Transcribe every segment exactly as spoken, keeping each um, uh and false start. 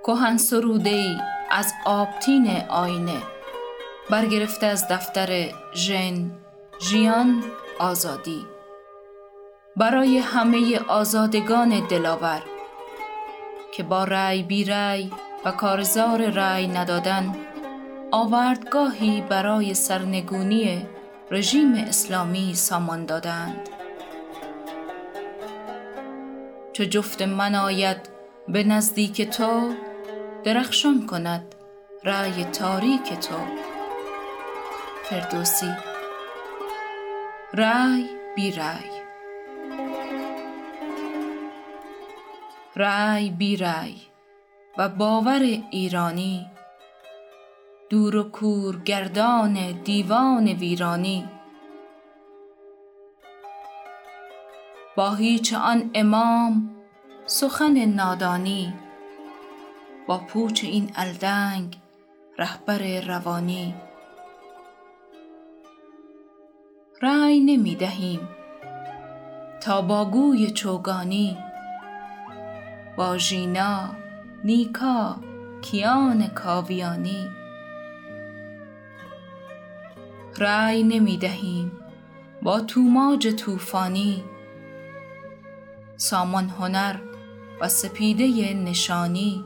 کهن سروده‌ای از آبتین آینه، برگرفته از دفتر ژن ژیان آزادی، برای همه آزادگان دلاور که با رأی بی رأی و کارزار رأی ندادن آوردگاهی برای سرنگونی رژیم اسلامی سامان دادند. چو جفت من آید به نزدیک تو، درخشان کند رأی تاریک تو. فردوسی. رأی بی رأی. رأی بی رأی و باور ایرانی، دور و کور گردان دیوان ویرانی. با هیچ آن امام سخن نادانی، با پوچ این الدنگ رهبر روانی. رأی نمی دهیم تا با گوی چوگانی، با ژینا نیکا کیان کاویانی. رأی نمی دهیم با توماج طوفانی، سامان هنر و سپیده نشانی.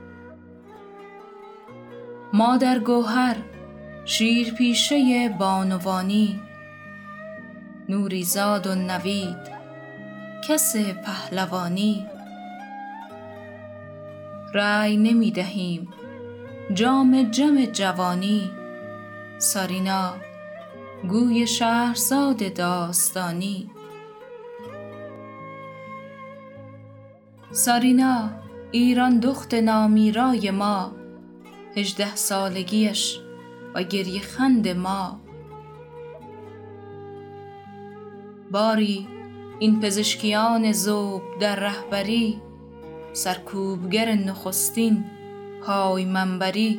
ما در گوهر شیر پیشه بانوانی، نوری زاد و نوید کس پهلوانی. رأی نمی دهیم جام جم جوانی، سارینا گوی شهرزاد داستانی. سارینا ایران دخت نامیرای ما، هجده سالگیش و گریه خند ما. باری این پزشکیان ذوب در رهبری، سرکوبگر نخستین پای منبری.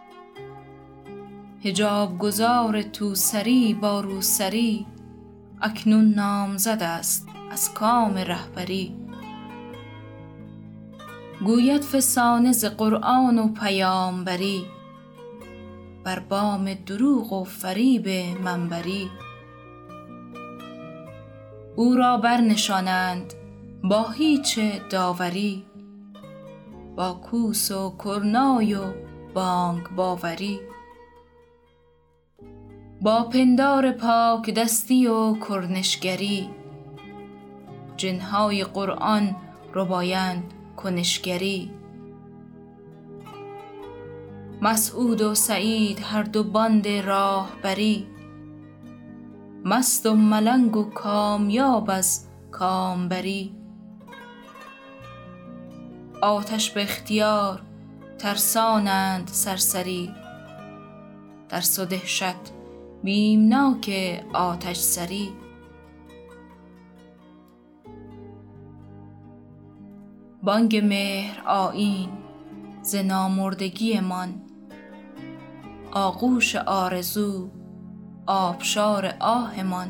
حجاب گذار توسری با روسری، اکنون نامزد است از کام رهبری. گوید فسانه ز قرآن و پیامبری، بر بام دروغ و فریب منبری. او را برنشانند با هیچ داوری، با کوس و کرنای و بانگ باوری. با پندار پاک دستی و کرنشگری، جنهای قرآن ربایند کنشگری. مسعود و سعید هر دو باند راهبری، مست و ملنگ و کامیاب از کامبری. آتش به اختیار ترسانند سرسری، ترس و دهشت بیمناک آتش سری. بانگ مهر آیین ز نامردگی من، آغوش آرزو آبشار آه من.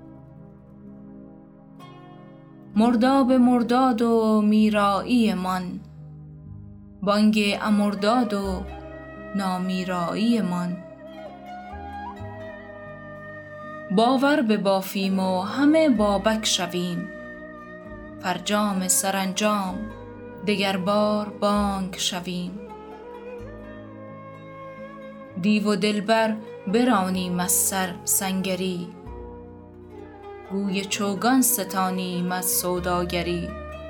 مرداب مرداد و میرایی من، بانگ امرداد و نامیرایی من. باور ببافیم و همه بابک شویم، فرجام سرانجام دگر بار بانگ شویم. دیو و دلبر برانیم از سر سنگری، گوی چوگان ستانیم از سوداگری.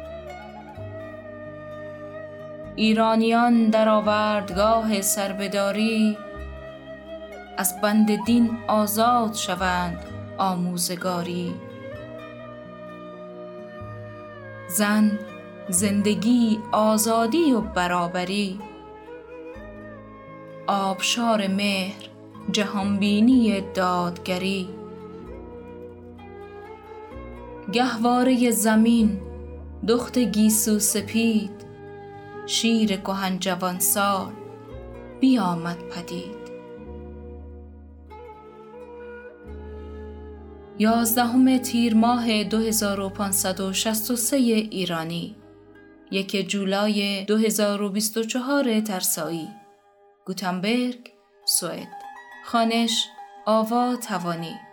ایرانیان در آوردگاه سربداری، از بند دین آزاد شوند آموزگاری. زن، زندگی، آزادی و برابری، آبشار مهر، جهانبینی دادگری. گهواره زمین، دخت گیسو سپید، شیر کهن جوانسال بیامد پدید. یازدهم تیر ماه دو هزار و پانصد و شصت و سه ایرانی، یک جولای دو هزار و بیست و چهار ترسایی، گوتنبرگ، سوئد. خوانش آوا توانی.